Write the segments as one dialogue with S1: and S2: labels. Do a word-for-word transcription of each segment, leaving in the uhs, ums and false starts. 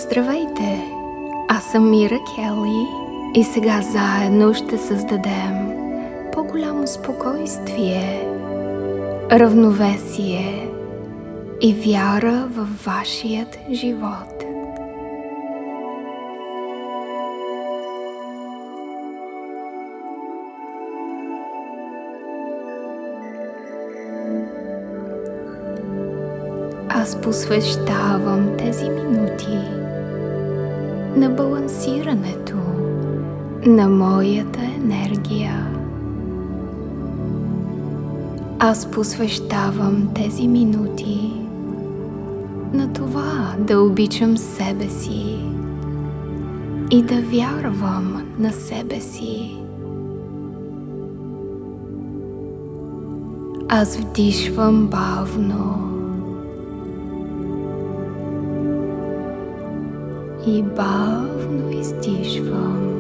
S1: Здравейте! Аз съм Мира Кели и сега заедно ще създадем по-голямо спокойствие, равновесие и вяра във вашият живот. Аз посвещавам тези минути на балансирането на моята енергия. Аз посвещавам тези минути на това да обичам себе си и да вярвам на себе си. Аз вдишвам бавно и бавно издишвам.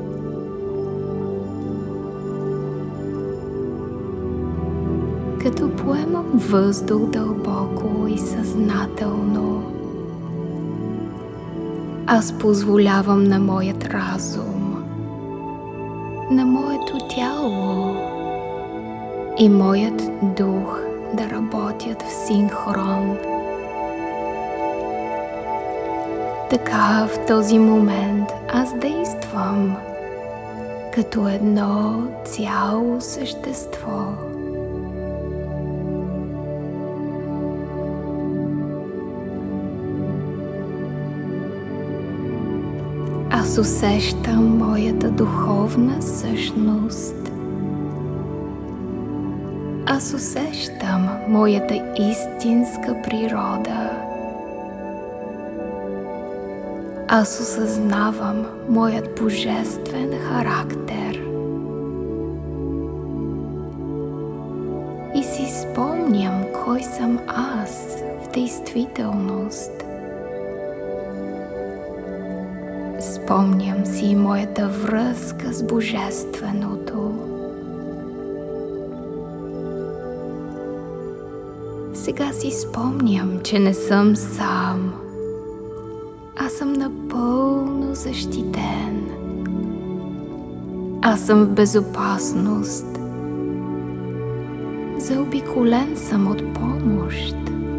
S1: Като поемам въздух дълбоко и съзнателно, аз позволявам на моят разум, на моето тяло и моят дух да работят в синхрон. Така в този момент аз действам като едно цяло същество. Аз усещам моята духовна същност. Аз усещам моята истинска природа. Аз осъзнавам моят божествен характер и си спомням кой съм аз в действителност. Спомням си моята връзка с Божественото. Сега си спомням, че не съм сам. Аз съм напълно защитен. Аз съм в безопасност. Заобиколен съм от помощ.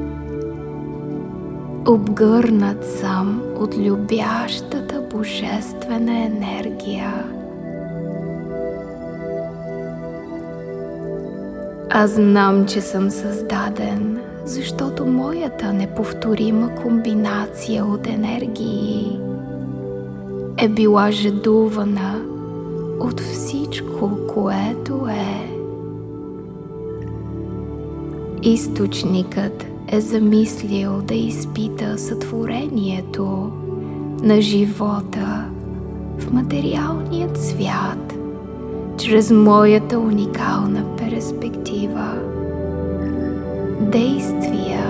S1: Обгърнат съм от любящата божествена енергия. Аз знам, че съм създаден, защото моята неповторима комбинация от енергии е била жадувана от всичко, което е. Източникът е замислил да изпита сътворението на живота в материалният свят чрез моята уникална перспектива, действия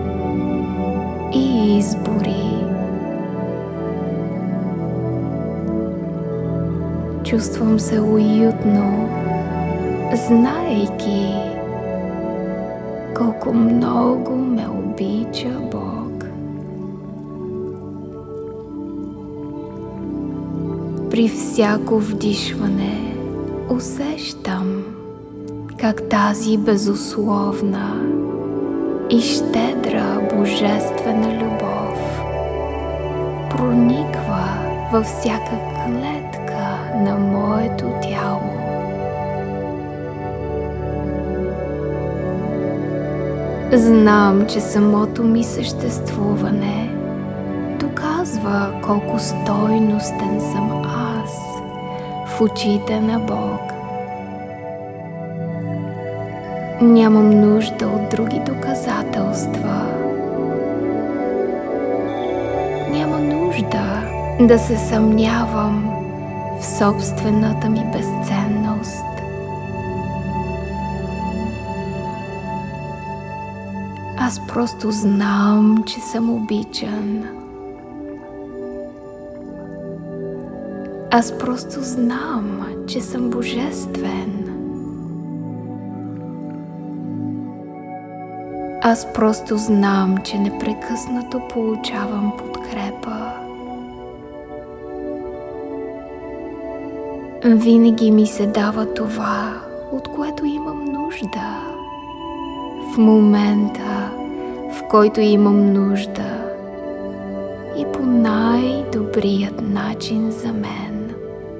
S1: и избори. Чувствам се уютно, знаейки колко много ме обича Бог. При всяко вдишване усещам как тази безусловна и щедра божествена любов прониква във всяка клетка на моето тяло. Знам, че самото ми съществуване доказва колко стойностен съм аз в очите на Бог. Нямам нужда от други доказателства. Няма нужда да се съмнявам в собствената ми безценност. Аз просто знам, че съм обичан. Аз просто знам, че съм божествен. Аз просто знам, че непрекъснато получавам подкрепа Винаги ми се дава това, от което имам нужда. В момента, в който имам нужда и по най-добрият начин за мен.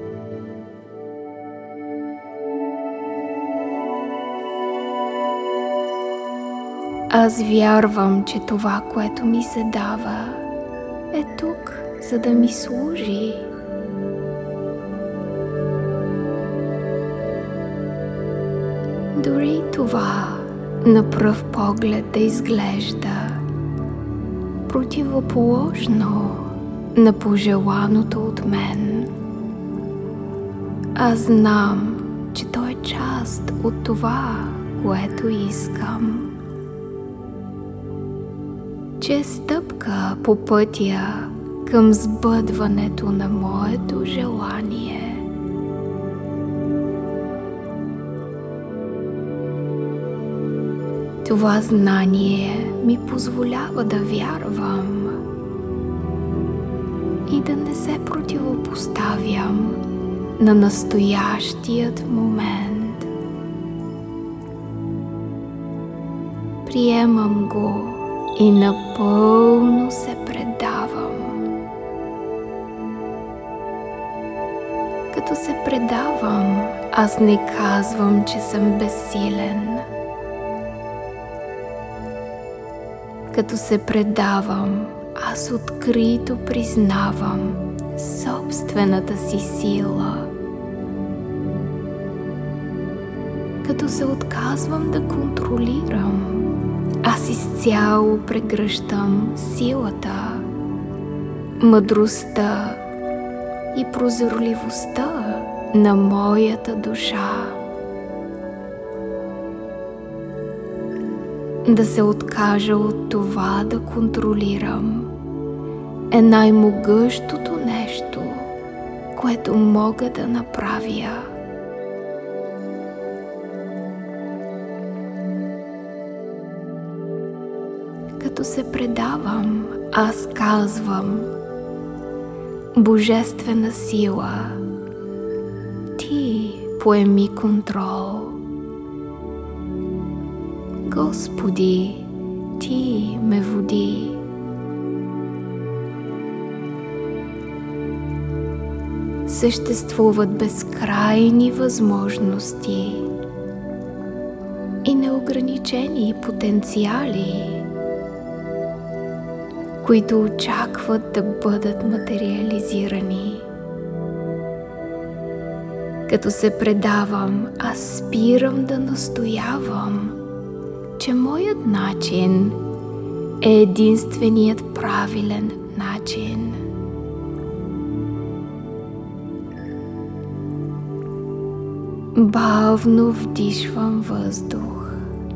S1: Аз вярвам, че това, което ми се дава, е тук, за да ми служи. Дори това на пръв поглед да изглежда противоположно на пожеланото от мен. Аз знам, че то е част от това, което искам. Че е стъпка по пътя към сбъдването на моето желание. Това знание ми позволява да вярвам и да не се противопоставям на настоящият момент. Приемам го и напълно се предавам. Като се предавам, аз не казвам, че съм безсилен. Като се предавам, аз открито признавам собствената си сила. Като се отказвам да контролирам, аз изцяло прегръщам силата, мъдростта и прозорливостта на моята душа. Да се откажа от това да контролирам е най-могъщото нещо, което мога да направя. Като се предавам, аз казвам: Божествена сила, Ти поеми контрол. Господи, Ти ме води. Съществуват безкрайни възможности и неограничени потенциали, които очакват да бъдат материализирани. Като се предавам, аз спирам да настоявам, че моят начин е единственият правилен начин. Бавно вдишвам въздух.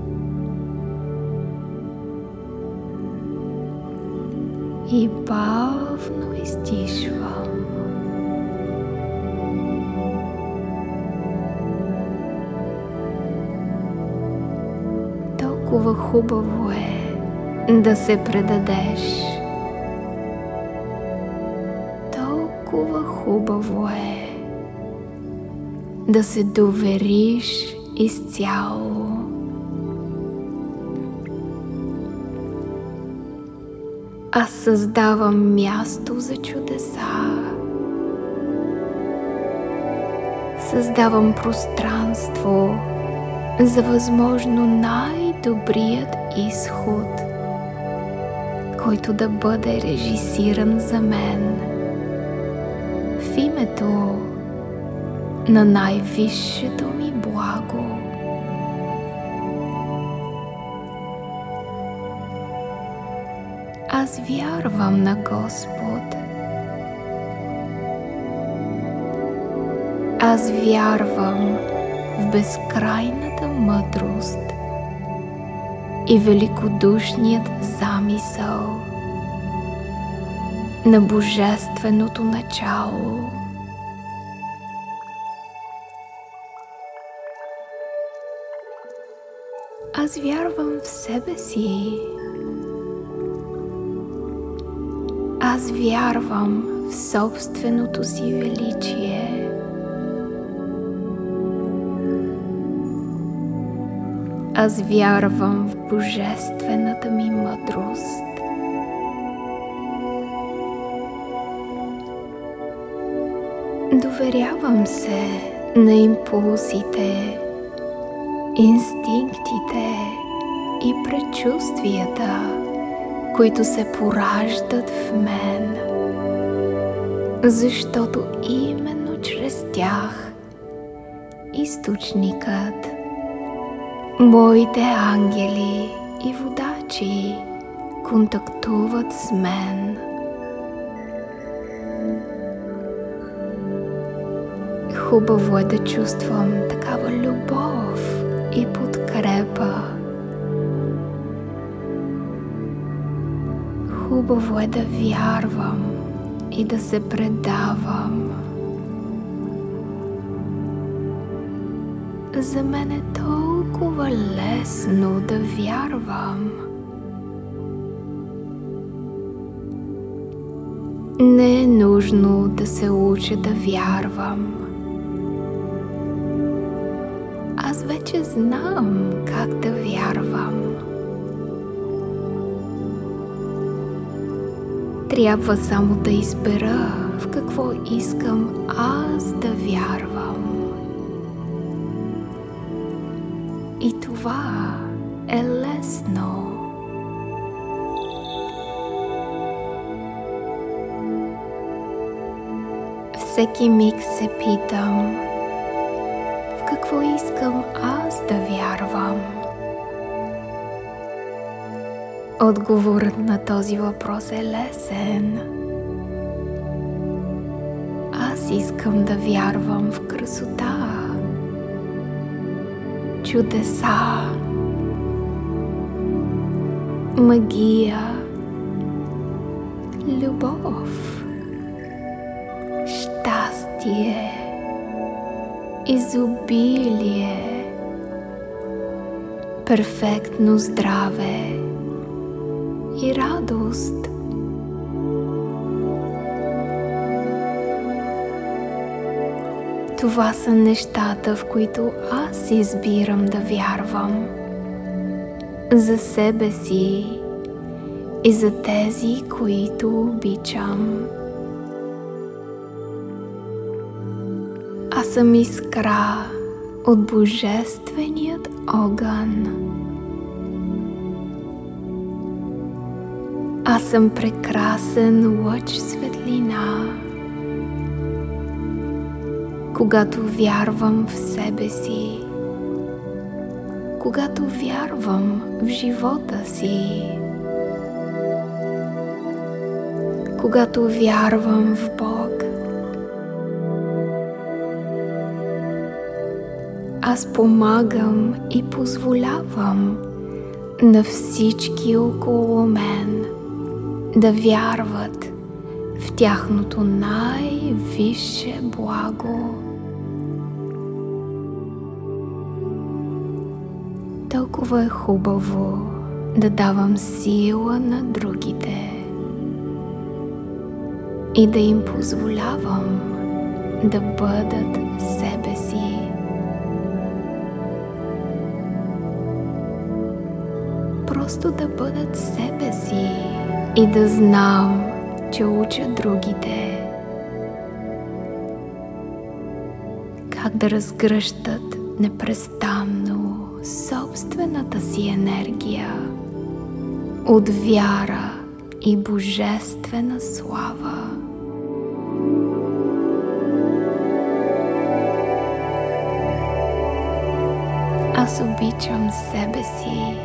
S1: И бавно издишвам. Толкова хубаво е да се предадеш. Толкова хубаво е да се довериш изцяло. Аз създавам място за чудеса. Създавам пространство за възможно най-добрият изход, който да бъде режисиран за мен в името на най-висшето ми благо. Аз вярвам на Господ. Аз вярвам в безкрайната мъдрост и великодушният замисъл на Божественото начало. Аз вярвам в себе си. Аз вярвам в собственото си величие. аз вярвам в божествената ми мъдрост. Доверявам се на импулсите, инстинктите и предчувствията, които се пораждат в мен, защото именно чрез тях източникът, моите ангели и водачи контактуват с мен. Хубаво е да чувствам такава любов и подкрепа. Хубаво е да вярвам и да се предавам. За мен е толкова лесно да вярвам. Не е нужно да се уча да вярвам. Аз вече знам как да вярвам. Трябва само да избера в какво искам аз да вярвам. И това е лесно. Всеки миг се питам, в какво искам аз да вярвам. Отговорът на този въпрос е лесен. Аз искам да вярвам в красота, чудеса, магия, любов, щастие, изобилие, перфектно здраве и радост. Това са нещата, в които аз избирам да вярвам. За себе си и за тези, които обичам. Аз съм искра от божественият огън. Аз съм прекрасен лъч светлина. Когато вярвам в себе си, когато вярвам в живота си, когато вярвам в Бог, аз помагам и позволявам на всички около мен да вярват в тяхното най-висше благо. Толкова е хубаво да давам сила на другите и да им позволявам да бъдат себе си. Просто да бъдат себе си и да знам, че уча другите как да разгръщат непрестанно собствената си енергия от вяра и божествена слава. Аз обичам себе си.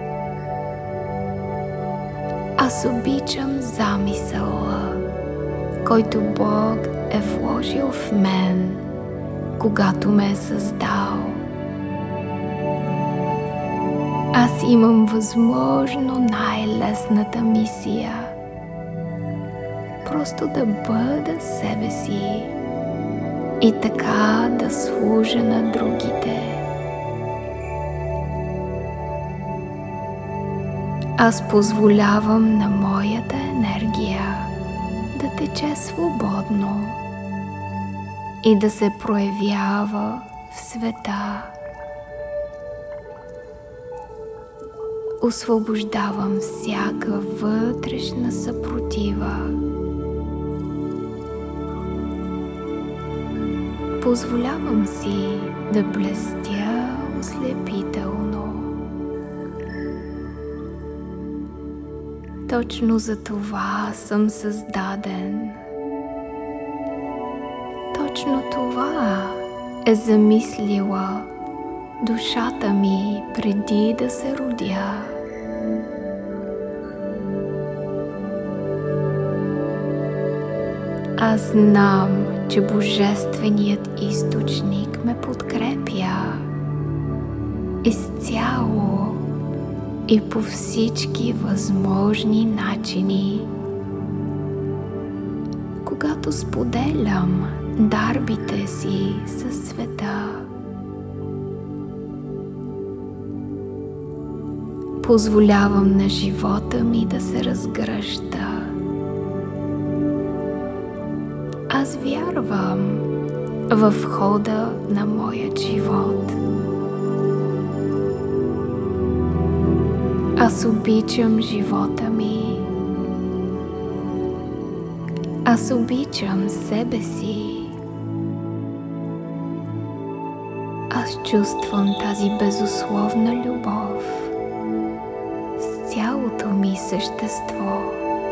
S1: Аз обичам замисъла, който Бог е вложил в мен, когато ме е създал. Аз имам възможно най-лесната мисия. Просто да бъда себе си и така да служа на другите. Аз позволявам на моята енергия да тече свободно и да се проявява в света. освобождавам всяка вътрешна съпротива. Позволявам си да блестя ослепително. Точно за това съм създаден. Точно това е замислила душата ми преди да се родя. Аз знам, че Божественият източник ме подкрепя изцяло и по всички възможни начини. Когато споделям дарбите си със света, позволявам на живота ми да се разгръща. Аз вярвам в хода на моят живот. Аз обичам живота ми. Аз обичам себе си. Аз чувствам тази безусловна любов с цялото ми същество.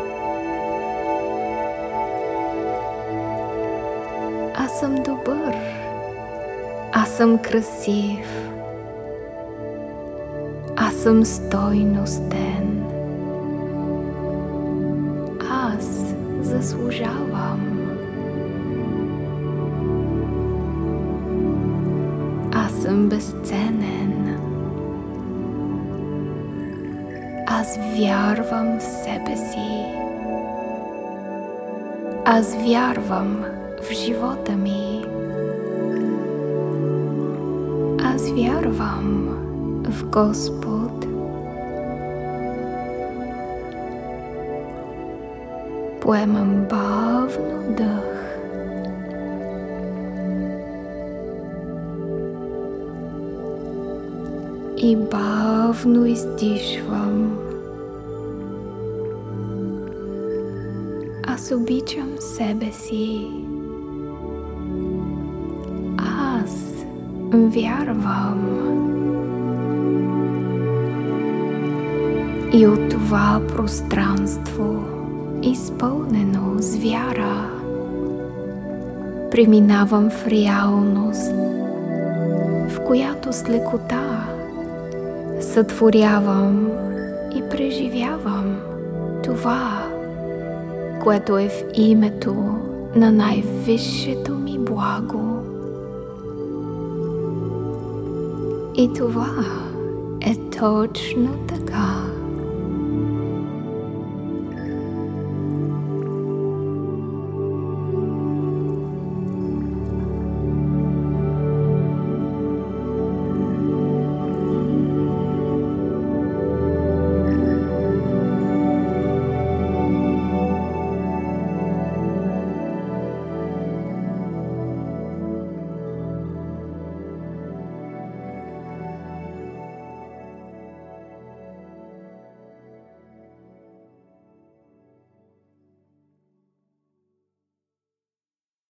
S1: Аз съм добър. Аз съм красив. Аз съм стойностен. Аз заслужавам. Аз съм безценен. Аз вярвам в себе си. Аз вярвам в живота ми. Аз вярвам в Господ. Поемам бавно дъх. И бавно издишвам. Аз обичам себе си. Аз вярвам. И от това пространство, изпълнено с вяра, преминавам в реалност, в която с лекота сътворявам и преживявам това, което е в името на най-висшето ми благо. И това е точно така.